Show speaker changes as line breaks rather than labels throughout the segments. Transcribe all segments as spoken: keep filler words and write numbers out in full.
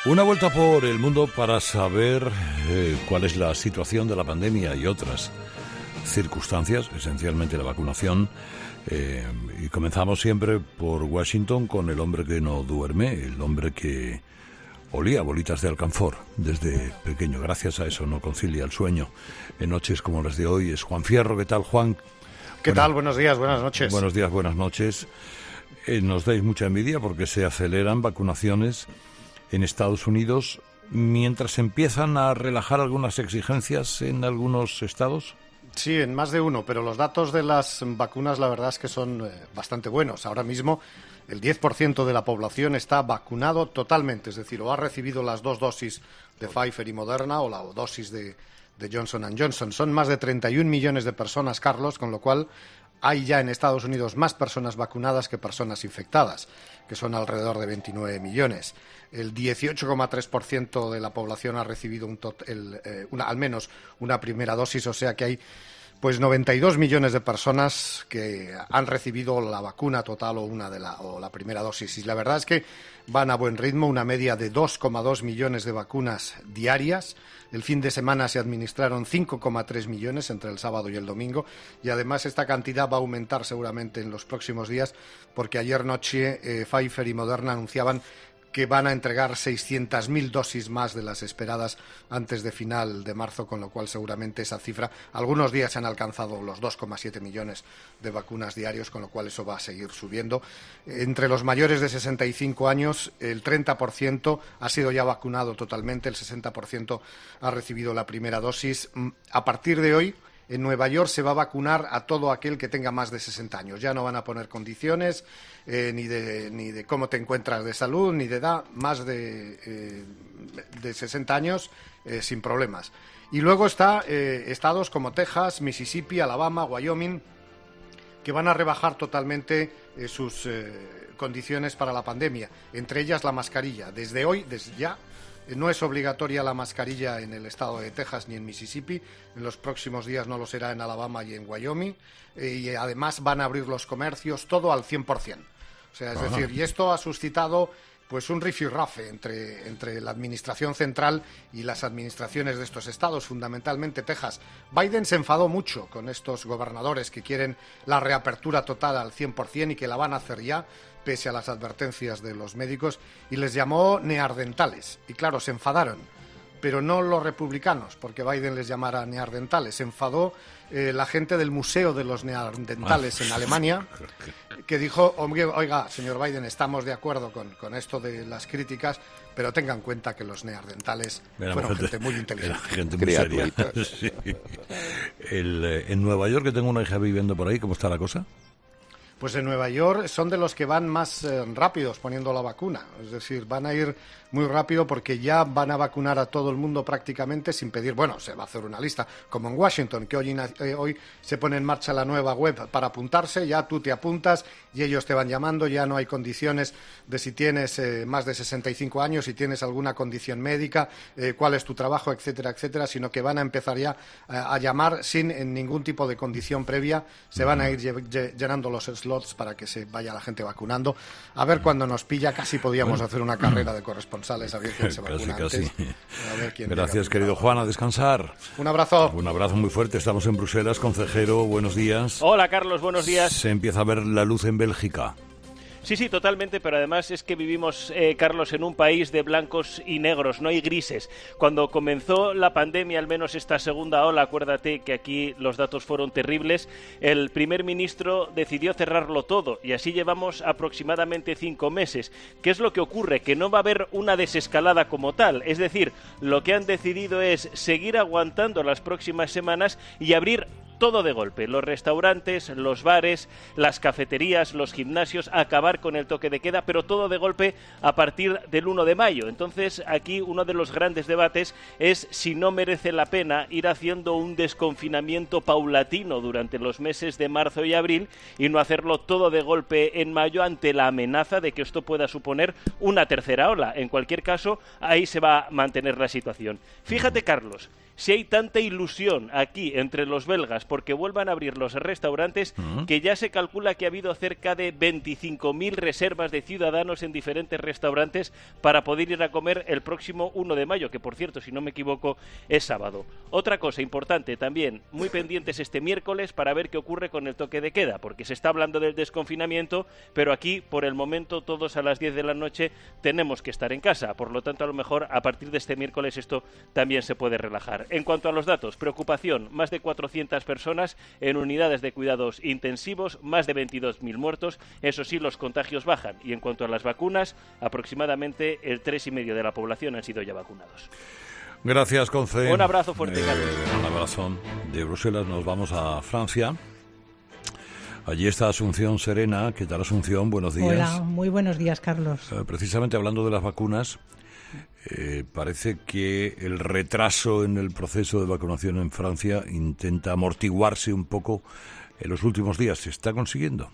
Una vuelta por el mundo para saber eh, cuál es la situación de la pandemia y otras circunstancias, esencialmente la vacunación. Eh, y comenzamos siempre por Washington con el hombre que no duerme, el hombre que olía bolitas de alcanfor desde pequeño. Gracias a eso no concilia el sueño en noches como las de hoy. Es Juan Fierro. ¿Qué tal, Juan?
¿Qué bueno, tal? Buenos días, buenas noches.
Buenos días, buenas noches. Eh, nos dais mucha envidia porque se aceleran vacunaciones en Estados Unidos mientras empiezan a relajar algunas exigencias en algunos estados.
Sí, en más de uno, pero los datos de las vacunas la verdad es que son eh, bastante buenos. Ahora mismo el diez por ciento de la población está vacunado totalmente, es decir, o ha recibido las dos dosis de Pfizer y Moderna o la dosis de, de Johnson and Johnson. Son más de treinta y un millones de personas, Carlos, con lo cual hay ya en Estados Unidos más personas vacunadas que personas infectadas, que son alrededor de veintinueve millones. El dieciocho coma tres por ciento de la población ha recibido un tot- el, eh, una, al menos una primera dosis, o sea que hay pues noventa y dos millones de personas que han recibido la vacuna total o una de la o la primera dosis. Y la verdad es que van a buen ritmo, una media de dos coma dos millones de vacunas diarias. El fin de semana se administraron cinco coma tres millones entre el sábado y el domingo, y además esta cantidad va a aumentar seguramente en los próximos días, porque ayer noche eh, Pfizer y Moderna anunciaban que van a entregar seiscientas mil dosis más de las esperadas antes de final de marzo, con lo cual seguramente esa cifra, algunos días se han alcanzado los dos coma siete millones de vacunas diarios, con lo cual eso va a seguir subiendo. Entre los mayores de sesenta y cinco años, el treinta por ciento ha sido ya vacunado totalmente, el sesenta por ciento ha recibido la primera dosis. A partir de hoy, en Nueva York se va a vacunar a todo aquel que tenga más de sesenta años. Ya no van a poner condiciones eh, ni de ni de cómo te encuentras de salud, ni de edad, más de, eh, de sesenta años eh, sin problemas. Y luego está eh, estados como Texas, Mississippi, Alabama, Wyoming, que van a rebajar totalmente eh, sus eh, condiciones para la pandemia, entre ellas la mascarilla. Desde hoy, desde ya, no es obligatoria la mascarilla en el estado de Texas ni en Mississippi. En los próximos días no lo será en Alabama y en Wyoming. Eh, y además van a abrir los comercios todo al cien por ciento. O sea, es Ajá. decir, y esto ha suscitado pues un rifirrafe entre, entre la administración central y las administraciones de estos estados, fundamentalmente Texas. Biden se enfadó mucho con estos gobernadores que quieren la reapertura total al cien por ciento y que la van a hacer ya, pese a las advertencias de los médicos, y les llamó neardentales. Y claro, se enfadaron, pero no los republicanos, porque Biden les llamara neardentales. Se enfadó eh, la gente del Museo de los Neardentales en Alemania, que dijo, oiga, señor Biden, estamos de acuerdo con, con esto de las críticas, pero tenga en cuenta que los neardentales Mira, fueron gente, gente muy inteligente.
Gente muy seria. Sí. El, eh, en Nueva York, que tengo una hija viviendo por ahí, ¿cómo está la cosa?
Pues en Nueva York son de los que van más eh, rápidos poniendo la vacuna. Es decir, van a ir muy rápido porque ya van a vacunar a todo el mundo prácticamente sin pedir. Bueno, se va a hacer una lista, como en Washington, que hoy, eh, hoy se pone en marcha la nueva web para apuntarse. Ya tú te apuntas y ellos te van llamando. Ya no hay condiciones de si tienes eh, más de sesenta y cinco años, si tienes alguna condición médica, eh, cuál es tu trabajo, etcétera, etcétera, sino que van a empezar ya a, a llamar sin en ningún tipo de condición previa. Se van a ir lle- llenando los slots para que se vaya la gente vacunando. A ver cuándo nos pilla, casi podíamos bueno. hacer una carrera de corresponsales a ver quién se vacuna
casi,
antes.
Casi.
A ver quién
Gracias, querido Juan, a descansar.
Un abrazo.
Un abrazo muy fuerte. Estamos en Bruselas, consejero, buenos días.
Hola, Carlos, buenos días.
Se empieza a ver la luz en Bélgica.
Sí, sí, totalmente, pero además es que vivimos, eh, Carlos, en un país de blancos y negros, no hay grises. Cuando comenzó la pandemia, al menos esta segunda ola, acuérdate que aquí los datos fueron terribles, el primer ministro decidió cerrarlo todo y así llevamos aproximadamente cinco meses. ¿Qué es lo que ocurre? Que no va a haber una desescalada como tal, es decir, lo que han decidido es seguir aguantando las próximas semanas y abrir todo de golpe, los restaurantes, los bares, las cafeterías, los gimnasios, acabar con el toque de queda, pero todo de golpe a partir del uno de mayo. Entonces, aquí uno de los grandes debates es si no merece la pena ir haciendo un desconfinamiento paulatino durante los meses de marzo y abril y no hacerlo todo de golpe en mayo ante la amenaza de que esto pueda suponer una tercera ola. En cualquier caso, ahí se va a mantener la situación. Fíjate, Carlos, si hay tanta ilusión aquí entre los belgas porque vuelvan a abrir los restaurantes, uh-huh. que ya se calcula que ha habido cerca de veinticinco mil reservas de ciudadanos en diferentes restaurantes para poder ir a comer el próximo uno de mayo, que por cierto, si no me equivoco, es sábado. Otra cosa importante también, muy pendientes este miércoles para ver qué ocurre con el toque de queda, porque se está hablando del desconfinamiento, pero aquí, por el momento, todos a las diez de la noche tenemos que estar en casa. Por lo tanto, a lo mejor, a partir de este miércoles esto también se puede relajar. En cuanto a los datos, preocupación, más de cuatrocientas personas en unidades de cuidados intensivos, más de veintidós mil muertos. Eso sí, los contagios bajan. Y en cuanto a las vacunas, aproximadamente el tres coma cinco de la población han sido ya vacunados.
Gracias, Conce.
Un abrazo fuerte, Carlos.
Eh, un abrazo. De Bruselas nos vamos a Francia. Allí está Asunción Serena. ¿Qué tal, Asunción? Buenos días.
Hola, muy buenos días, Carlos.
Eh, precisamente hablando de las vacunas, eh, parece que el retraso en el proceso de vacunación en Francia intenta amortiguarse un poco en los últimos días. ¿Se está consiguiendo?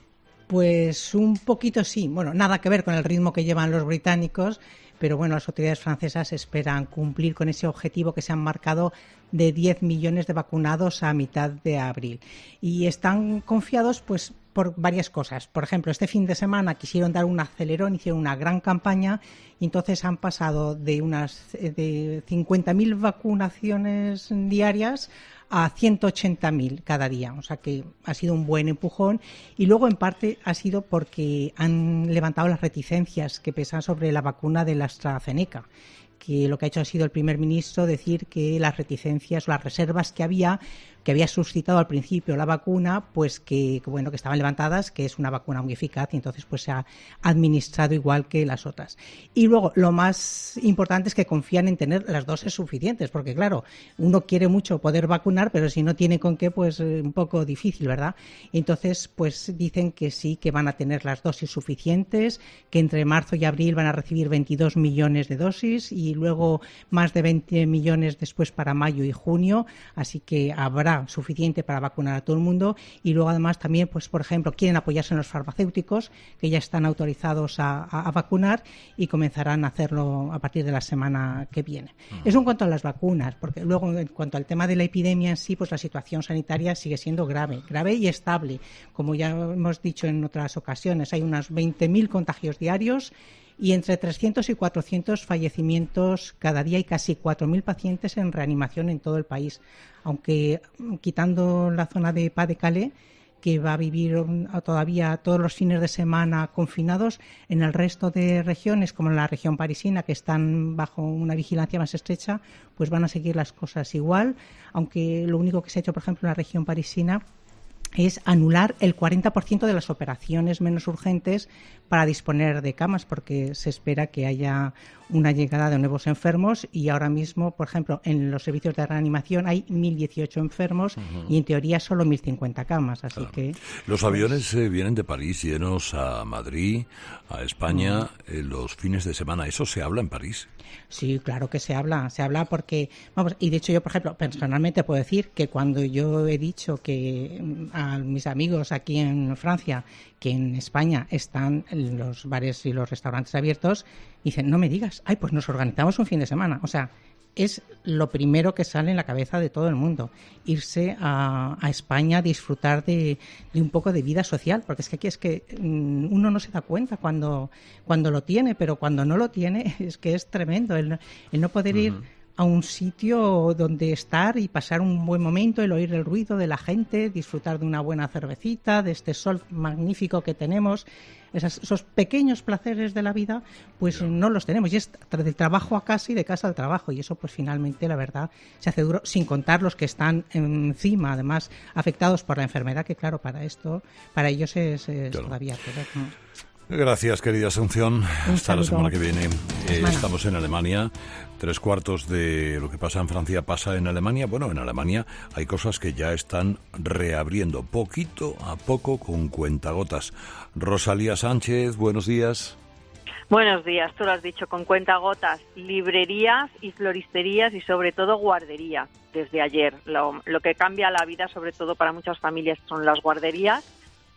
Pues un poquito sí. Bueno, nada que ver con el ritmo que llevan los británicos, pero bueno, las autoridades francesas esperan cumplir con ese objetivo que se han marcado de diez millones de vacunados a mitad de abril. Y están confiados pues por varias cosas. Por ejemplo, este fin de semana quisieron dar un acelerón, hicieron una gran campaña y entonces han pasado de unas de cincuenta mil vacunaciones diarias a ciento ochenta mil cada día, o sea que ha sido un buen empujón y luego en parte ha sido porque han levantado las reticencias que pesan sobre la vacuna de la AstraZeneca, que lo que ha hecho ha sido el primer ministro decir que las reticencias o las reservas que había que había suscitado al principio la vacuna, pues que, que bueno que estaban levantadas, que es una vacuna muy eficaz y entonces pues se ha administrado igual que las otras. Y luego lo más importante es que confían en tener las dosis suficientes, porque claro, uno quiere mucho poder vacunar, pero si no tiene con qué, pues un poco difícil, ¿verdad? Entonces pues dicen que sí, que van a tener las dosis suficientes, que entre marzo y abril van a recibir veintidós millones de dosis y luego más de veinte millones después para mayo y junio, así que habrá suficiente para vacunar a todo el mundo y luego además también, pues por ejemplo, quieren apoyarse en los farmacéuticos que ya están autorizados a, a, a vacunar y comenzarán a hacerlo a partir de la semana que viene. Uh-huh. Eso en cuanto a las vacunas, porque luego en cuanto al tema de la epidemia en sí, pues la situación sanitaria sigue siendo grave, grave y estable. Como ya hemos dicho en otras ocasiones, hay unos veinte mil contagios diarios y entre trescientos y cuatrocientos fallecimientos cada día y casi cuatro mil pacientes en reanimación en todo el país. Aunque quitando la zona de Pas-de-Calais, que va a vivir todavía todos los fines de semana confinados, en el resto de regiones, como en la región parisina, que están bajo una vigilancia más estrecha, pues van a seguir las cosas igual, aunque lo único que se ha hecho, por ejemplo, en la región parisina es anular el cuarenta por ciento de las operaciones menos urgentes para disponer de camas, porque se espera que haya una llegada de nuevos enfermos y ahora mismo, por ejemplo, en los servicios de reanimación hay mil dieciocho enfermos uh-huh. y en teoría solo mil cincuenta camas, así claro. que...
Los pues... aviones eh, vienen de París llenos a Madrid, a España, uh-huh. eh, los fines de semana. ¿Eso se habla en París?
Sí, claro que se habla, se habla porque, vamos, y de hecho yo, por ejemplo, personalmente puedo decir que cuando yo he dicho que a mis amigos aquí en Francia que en España están los bares y los restaurantes abiertos, dicen, no me digas, ay, pues nos organizamos un fin de semana. O sea, es lo primero que sale en la cabeza de todo el mundo, irse a, a España a disfrutar de, de un poco de vida social, porque es que aquí es que um, uno no se da cuenta cuando, cuando lo tiene, pero cuando no lo tiene es que es tremendo el, el no poder uh-huh. ir a un sitio donde estar y pasar un buen momento, el oír el ruido de la gente, disfrutar de una buena cervecita, de este sol magnífico que tenemos. Esas, esos pequeños placeres de la vida, pues yeah. no los tenemos. Y es del trabajo a casa y de casa al trabajo. Y eso, pues finalmente, la verdad, se hace duro, sin contar los que están encima, además, afectados por la enfermedad, que claro, para esto, para ellos es, es claro. todavía peor, ¿no?
Gracias, querida Asunción. Hasta la semana que viene. Eh, estamos en Alemania. Tres cuartos de lo que pasa en Francia pasa en Alemania. Bueno, en Alemania hay cosas que ya están reabriendo poquito a poco con cuentagotas. Rosalía Sánchez, buenos días.
Buenos días, tú lo has dicho, con cuentagotas, librerías y floristerías y sobre todo guarderías desde ayer. Lo, lo que cambia la vida, sobre todo para muchas familias, son las guarderías.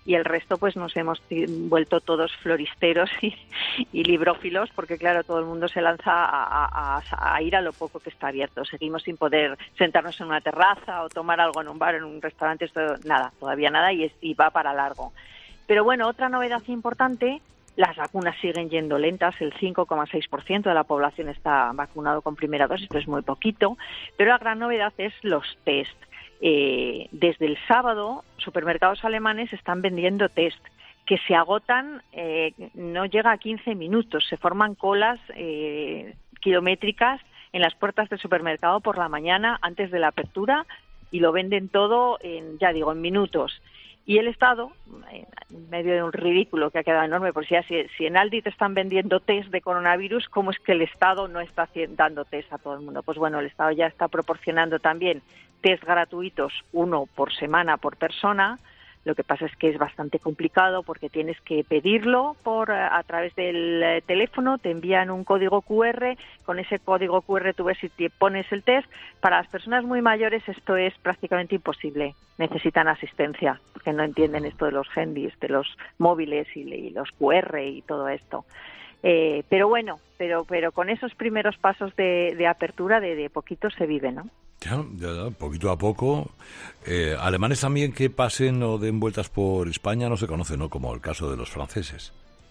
y el resto pues nos hemos vuelto todos floristeros y, y librófilos, porque claro, todo el mundo se lanza a, a, a ir a lo poco que está abierto. Seguimos sin poder sentarnos en una terraza o tomar algo en un bar, en un restaurante, esto, nada, todavía nada, y, es, y va para largo. Pero bueno, otra novedad importante, las vacunas siguen yendo lentas, el cinco coma seis por ciento de la población está vacunado con primera dosis, esto es muy poquito, pero la gran novedad es los test. Eh, desde el sábado, supermercados alemanes están vendiendo test que se agotan, eh, no llega a quince minutos, se forman colas eh, kilométricas en las puertas del supermercado por la mañana antes de la apertura y lo venden todo en, ya digo, en minutos. Y el Estado, en medio de un ridículo que ha quedado enorme, porque ya si, si en Aldi te están vendiendo test de coronavirus, ¿cómo es que el Estado no está dando test a todo el mundo? Pues bueno, el Estado ya está proporcionando también test gratuitos, uno por semana por persona. Lo que pasa es que es bastante complicado porque tienes que pedirlo por a través del teléfono, te envían un código cu erre, con ese código cu erre tú ves si te pones el test. Para las personas muy mayores esto es prácticamente imposible, necesitan asistencia porque no entienden esto de los gendis, de los móviles y, y los cu erre y todo esto. Eh, pero bueno, pero pero con esos primeros pasos de, de apertura de, de poquito se vive, ¿no?
Ya, ya, ya, poquito a poco. Eh, alemanes también que pasen o den vueltas por España no se conoce, ¿no? Como el caso de los franceses.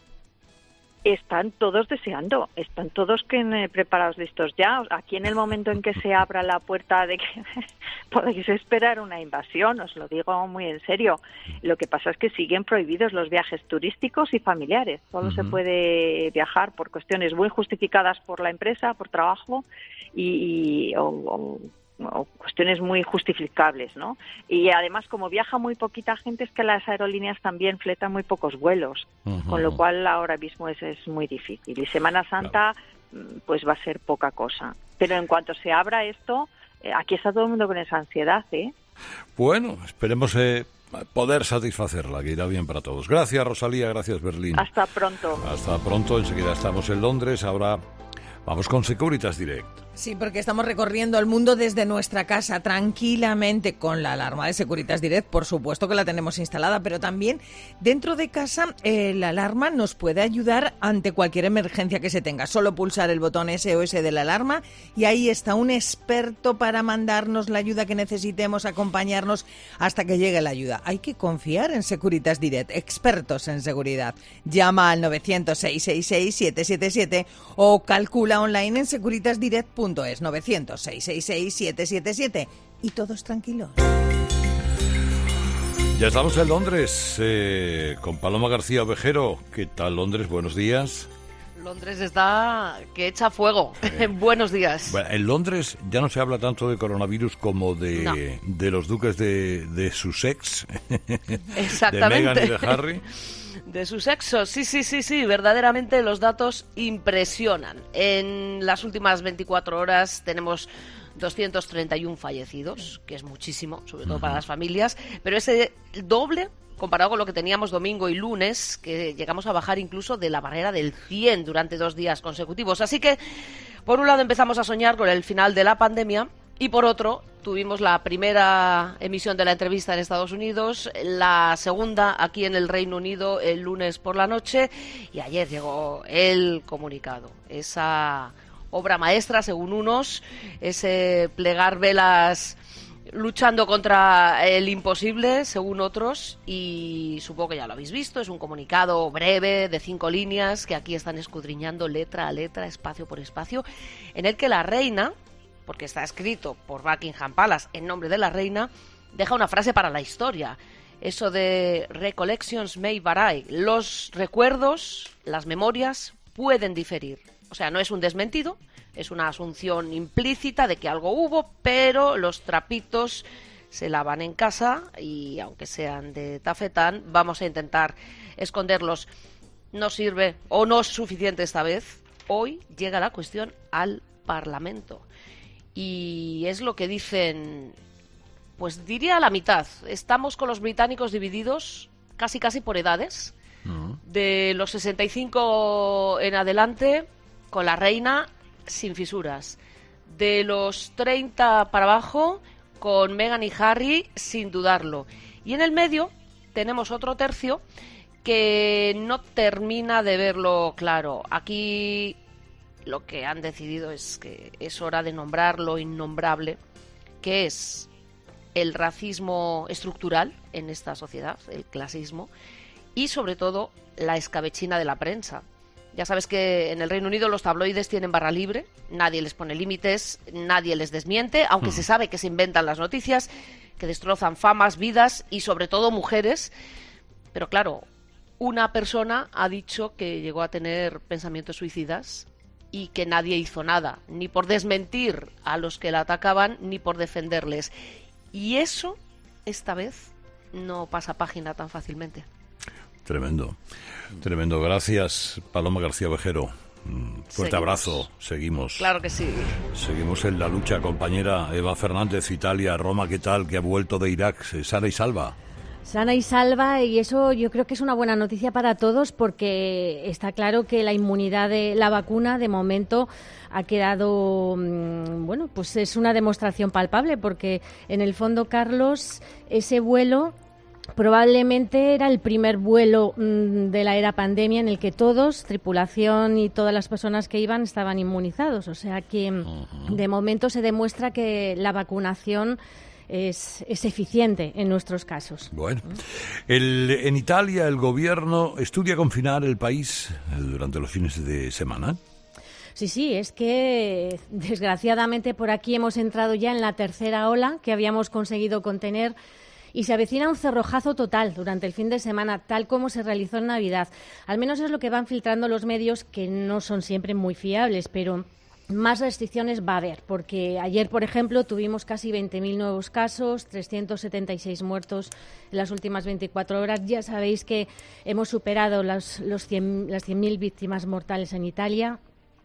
Están todos deseando, están todos que, eh, preparados, listos ya. Aquí en el momento en que se abra la puerta de que podéis esperar una invasión, os lo digo muy en serio. Lo que pasa es que siguen prohibidos los viajes turísticos y familiares. Solo uh-huh. se puede viajar por cuestiones muy justificadas por la empresa, por trabajo y, y o, o, o cuestiones muy justificables, ¿no? Y además, como viaja muy poquita gente, es que las aerolíneas también fletan muy pocos vuelos, uh-huh. con lo cual ahora mismo es, es muy difícil. Y Semana Santa, claro, pues va a ser poca cosa. Pero en cuanto se abra esto, eh, aquí está todo el mundo con esa ansiedad, ¿eh?
Bueno, esperemos eh, poder satisfacerla, que irá bien para todos. Gracias, Rosalía, gracias, Berlín.
Hasta pronto.
Hasta pronto, enseguida estamos en Londres, ahora vamos con Securitas Direct.
Sí, porque estamos recorriendo el mundo desde nuestra casa tranquilamente con la alarma de Securitas Direct. Por supuesto que la tenemos instalada, pero también dentro de casa eh, la alarma nos puede ayudar ante cualquier emergencia que se tenga. Solo pulsar el botón ese o ese de la alarma y ahí está un experto para mandarnos la ayuda que necesitemos, acompañarnos hasta que llegue la ayuda. Hay que confiar en Securitas Direct, expertos en seguridad. Llama al novecientos, seiscientos sesenta y seis, siete siete siete o calcula online en securitas direct punto es. novecientos, seiscientos sesenta y seis, siete siete siete y todos tranquilos.
Ya estamos en Londres eh, con Paloma García Ovejero. ¿Qué tal, Londres? Buenos días.
Londres está que echa fuego. Eh, Buenos días.
Bueno, en Londres ya no se habla tanto de coronavirus como de,
no.
de los duques de, de Sussex.
Exactamente.
De Meghan y de Harry.
De su sexo, sí, sí, sí, sí, verdaderamente los datos impresionan. En las últimas veinticuatro horas tenemos doscientos treinta y uno fallecidos, que es muchísimo, sobre todo uh-huh. para las familias, pero ese doble comparado con lo que teníamos domingo y lunes, que llegamos a bajar incluso de la barrera del cien durante dos días consecutivos. Así que, por un lado, empezamos a soñar con el final de la pandemia, y por otro, tuvimos la primera emisión de la entrevista en Estados Unidos, la segunda aquí en el Reino Unido el lunes por la noche, y ayer llegó el comunicado, esa obra maestra según unos, ese plegar velas luchando contra el imposible según otros, y supongo que ya lo habéis visto, es un comunicado breve de cinco líneas que aquí están escudriñando letra a letra, espacio por espacio, en el que la reina, porque está escrito por Buckingham Palace en nombre de la reina, deja una frase para la historia. Eso de recollections may vary. Los recuerdos, las memorias pueden diferir. O sea, no es un desmentido, es una asunción implícita de que algo hubo, pero los trapitos se lavan en casa y aunque sean de tafetán, vamos a intentar esconderlos. No sirve o no es suficiente esta vez. Hoy llega la cuestión al Parlamento. Y es lo que dicen, pues diría la mitad. Estamos con los británicos divididos casi casi por edades. Uh-huh. De los sesenta y cinco en adelante, con la reina sin fisuras. De los treinta para abajo, con Meghan y Harry sin dudarlo. Y en el medio, tenemos otro tercio que no termina de verlo claro. Aquí lo que han decidido es que es hora de nombrar lo innombrable, que es el racismo estructural en esta sociedad, el clasismo, y sobre todo la escabechina de la prensa. Ya sabes que en el Reino Unido los tabloides tienen barra libre, nadie les pone límites, nadie les desmiente, aunque mm. se sabe que se inventan las noticias, que destrozan famas, vidas y sobre todo mujeres. Pero claro, una persona ha dicho que llegó a tener pensamientos suicidas y que nadie hizo nada, ni por desmentir a los que la atacaban, ni por defenderles. Y eso, esta vez, no pasa página tan fácilmente.
Tremendo, tremendo. Gracias, Paloma García Ovejero. Fuerte Seguimos. Abrazo, seguimos.
Claro que sí.
Seguimos en la lucha, compañera. Eva Fernández, Italia, Roma, ¿qué tal? Que ha vuelto de Irak, sana y salva.
Sana y salva, y eso yo creo que es una buena noticia para todos, porque está claro que la inmunidad de la vacuna de momento ha quedado, bueno, pues es una demostración palpable, porque en el fondo, Carlos, ese vuelo probablemente era el primer vuelo mmm, de la era pandemia en el que todos, tripulación y todas las personas que iban, estaban inmunizados. O sea que uh-huh. de momento se demuestra que la vacunación es, es eficiente en nuestros casos.
Bueno, el, en Italia el gobierno estudia confinar el país durante los fines de semana.
Sí, sí, es que desgraciadamente por aquí hemos entrado ya en la tercera ola que habíamos conseguido contener. Y se avecina un cerrojazo total durante el fin de semana, tal como se realizó en Navidad. Al menos es lo que van filtrando los medios, que no son siempre muy fiables, pero más restricciones va a haber, porque ayer, por ejemplo, tuvimos casi veinte mil nuevos casos, trescientos setenta y seis muertos en las últimas veinticuatro horas. Ya sabéis que hemos superado los, los cien, las cien mil víctimas mortales en Italia.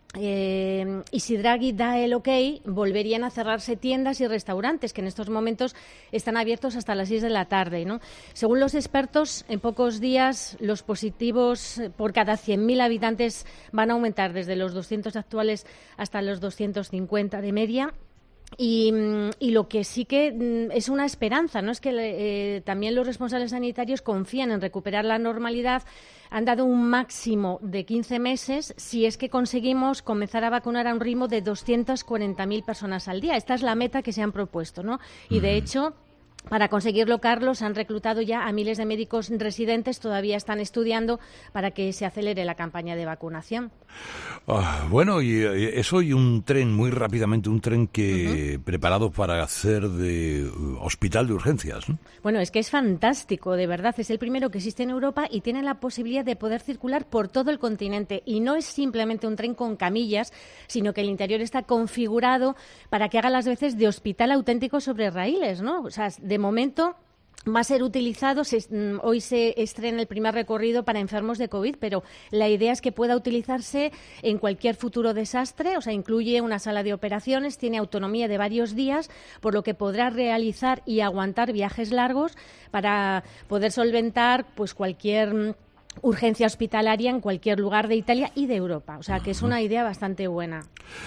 Eh, y si Draghi da el ok, volverían a cerrarse tiendas y restaurantes que en estos momentos están abiertos hasta las seis de la tarde, ¿no? Según los expertos, en pocos días los positivos por cada cien mil habitantes van a aumentar desde los doscientos actuales hasta los doscientos cincuenta de media. Y, y lo que sí que es una esperanza, ¿no? Es que eh, también los responsables sanitarios confían en recuperar la normalidad. Han dado un máximo de quince meses si es que conseguimos comenzar a vacunar a un ritmo de doscientas cuarenta mil personas al día. Esta es la meta que se han propuesto, ¿no? Y de hecho, para conseguirlo, Carlos, han reclutado ya a miles de médicos residentes. Todavía están estudiando para que se acelere la campaña de vacunación.
Ah, bueno, y eso y un tren, muy rápidamente, un tren que uh-huh. preparado para hacer de hospital de urgencias, ¿no?
Bueno, es que es fantástico, de verdad. Es el primero que existe en Europa y tiene la posibilidad de poder circular por todo el continente. Y no es simplemente un tren con camillas, sino que el interior está configurado para que haga las veces de hospital auténtico sobre raíles, ¿no? O sea, de momento va a ser utilizado, se, hoy se estrena el primer recorrido para enfermos de COVID, pero la idea es que pueda utilizarse en cualquier futuro desastre, o sea, incluye una sala de operaciones, tiene autonomía de varios días, por lo que podrá realizar y aguantar viajes largos para poder solventar pues cualquier urgencia hospitalaria en cualquier lugar de Italia y de Europa. O sea, que es una idea bastante buena.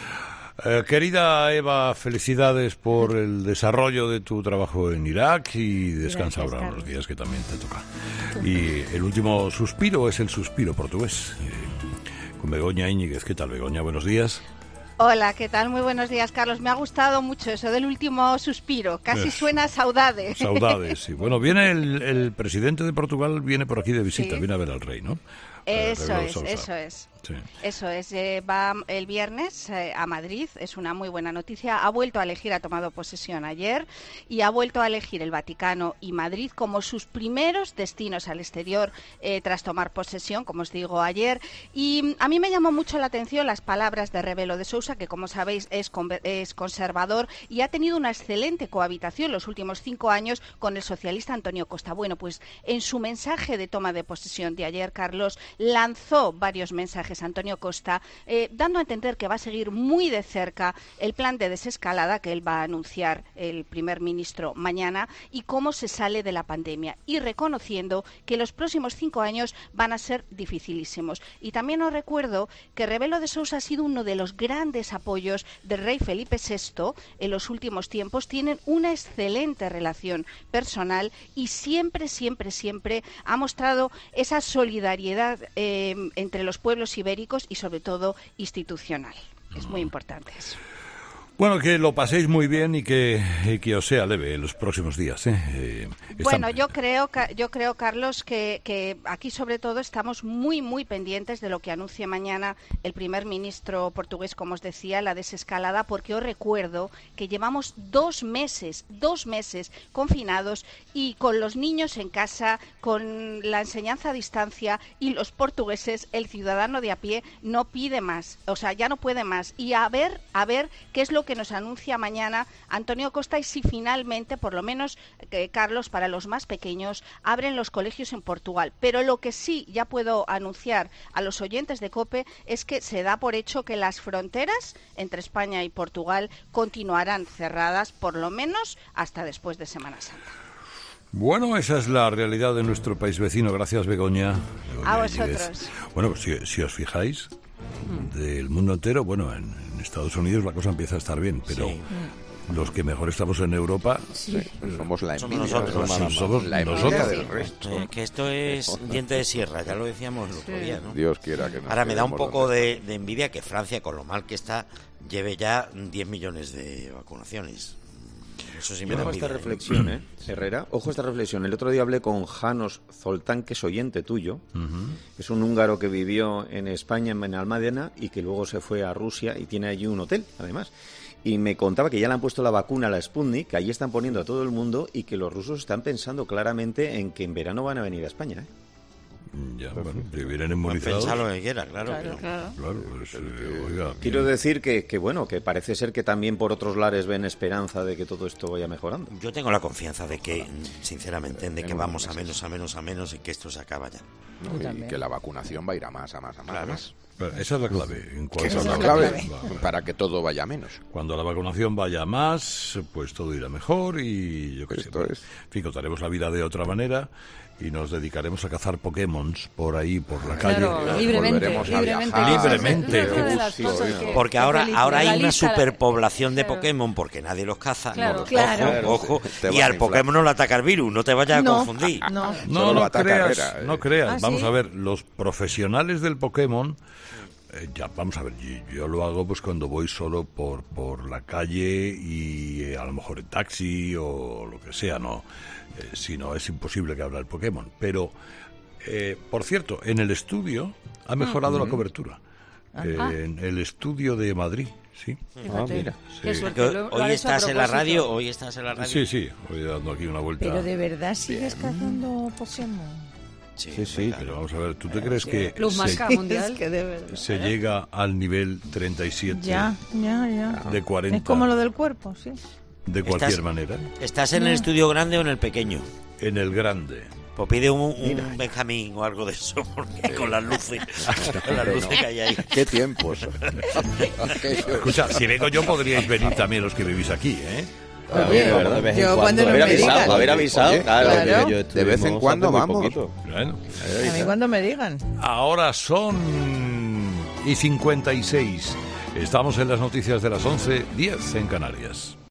Eh, querida Eva, felicidades por el desarrollo de tu trabajo en Irak y descansa Gracias, ahora unos días que también te toca. Y el último suspiro es el suspiro portugués, eh, con Begoña Íñiguez. ¿Qué tal, Begoña? Buenos días.
Hola, ¿qué tal? Muy buenos días, Carlos. Me ha gustado mucho eso del último suspiro. Casi es. Suena a saudade.
Saudades, sí. Bueno, viene el, el presidente de Portugal, viene por aquí de visita, sí. Viene a ver al rey, ¿no?
Eso es, eso es. Sí. Eso es, eh, va el viernes eh, a Madrid, es una muy buena noticia. Ha vuelto a elegir, ha tomado posesión ayer y ha vuelto a elegir el Vaticano y Madrid como sus primeros destinos al exterior eh, tras tomar posesión, como os digo, ayer. Y a mí me llamó mucho la atención las palabras de Rebelo de Sousa, que como sabéis es, con, es conservador y ha tenido una excelente cohabitación los últimos cinco años con el socialista Antonio Costa. Bueno, pues en su mensaje de toma de posesión de ayer, Carlos, lanzó varios mensajes, Antonio Costa, eh, dando a entender que va a seguir muy de cerca el plan de desescalada que él va a anunciar el primer ministro mañana y cómo se sale de la pandemia, y reconociendo que los próximos cinco años van a ser dificilísimos. Y también os recuerdo que Rebelo de Sousa ha sido uno de los grandes apoyos del rey Felipe sexto en los últimos tiempos. Tienen una excelente relación personal y siempre, siempre, siempre ha mostrado esa solidaridad eh, entre los pueblos ibéricos y sobre todo institucional. Es muy importante eso.
Bueno, que lo paséis muy bien y que, y que os sea leve en los próximos días. ¿eh? Eh,
bueno, yo creo, yo creo, Carlos, que, que aquí sobre todo estamos muy, muy pendientes de lo que anuncie mañana el primer ministro portugués, como os decía, la desescalada, porque os recuerdo que llevamos dos meses, dos meses confinados y con los niños en casa, con la enseñanza a distancia, y los portugueses, el ciudadano de a pie, no pide más, o sea, ya no puede más. Y a ver, a ver qué es lo que nos anuncia mañana Antonio Costa y si finalmente, por lo menos, eh, Carlos, para los más pequeños, abren los colegios en Portugal. Pero lo que sí ya puedo anunciar a los oyentes de COPE es que se da por hecho que las fronteras entre España y Portugal continuarán cerradas, por lo menos hasta después de Semana Santa.
Bueno, esa es la realidad de nuestro país vecino. Gracias, Begoña. Begoña
a vosotros.
Díez. Bueno, pues si, si os fijáis, del mundo entero, bueno, en, en Estados Unidos la cosa empieza a estar bien, pero sí. los que mejor estamos en Europa
sí. Sí, somos la envidia,
somos nosotros,
sí, somos
la envidia
nosotros.
del resto.
Eh, que esto es diente de sierra, ya lo decíamos el otro día, ¿no?
Dios quiera que no.
Ahora me da un poco de, de envidia que Francia, con lo mal que está, lleve ya diez millones de vacunaciones. Eso sí me da
Ojo a esta reflexión, ¿eh, Herrera? Ojo a esta reflexión. El otro día hablé con Janos Zoltán, que es oyente tuyo. Uh-huh. Es un húngaro que vivió en España, en Benalmádena, y que luego se fue a Rusia y tiene allí un hotel, además. Y me contaba que ya le han puesto la vacuna, la Sputnik, que allí están poniendo a todo el mundo y que los rusos están pensando claramente en que en verano van a venir a España, ¿eh?
Ya, bueno, si vienen inmunizados.
Pensar lo que quiera, claro.
Claro,
pero,
claro.
claro pues, eh, oiga,
Quiero
bien.
decir que, que, bueno, que parece ser que también por otros lares ven esperanza de que todo esto vaya mejorando.
Yo tengo la confianza de que, sinceramente, de que vamos a menos, a menos, a menos y que esto se acaba ya.
No, y que la vacunación va a ir a más, a más, a más.
Claro.
A más.
Pero esa es la clave. En
Esa es la clave, clave para que todo vaya menos.
Cuando la vacunación vaya más, pues todo irá mejor y yo qué sé.
Esto es.
En fin, contaremos la vida de otra manera y nos dedicaremos a cazar Pokémons por ahí, por la calle.
Claro, libremente, libremente.
Libremente.
Porque ahora, ahora hay una superpoblación de Pokémon porque nadie los caza.
Claro,
no,
claro.
Ojo, ojo. Y al Pokémon no le ataca el virus, no te vayas a
no,
confundir.
No,
no, no creas,
Herrera, eh.
no creas.
¿Ah,
vamos
sí?
a ver, los profesionales del Pokémon... Eh, ya, vamos a ver, yo, yo lo hago pues cuando voy solo por por la calle y eh, a lo mejor en taxi o lo que sea, no, eh, si no es imposible que abra el Pokémon. Pero, eh, por cierto, en el estudio ha mejorado uh-huh. la cobertura. Eh, en el estudio de Madrid, sí.
Ah, mira.
Sí. Suerte, lo, lo hoy estás en la radio, hoy estás en la radio.
Sí, sí, voy dando aquí una vuelta.
Pero de verdad sigues Bien. cazando Pokémon.
Sí, sí, sí, claro. Pero vamos a ver, ¿tú te crees que
Club Marca
se,
Mundial que debe,
se llega al nivel treinta y siete
ya, ya, ya.
de cuarenta?
Es como lo del cuerpo, sí.
De cualquier
¿Estás,
manera.
¿Estás en el estudio grande o en el pequeño?
En el grande.
Pues pide un, un Benjamín o algo de eso, porque sí. con las luces, con las luces que hay ahí.
¡Qué tiempos!
Escucha, si vengo yo podríais venir también los que vivís aquí, ¿eh?
Oye,
¿verdad?
Yo cuando me digan.
Haber avisado,
Oye,
claro.
claro. Yo de vez en cuando vamos.
Bueno,
a mí cuando me digan.
Ahora son y cincuenta y seis. Estamos en las noticias de las once, diez en Canarias.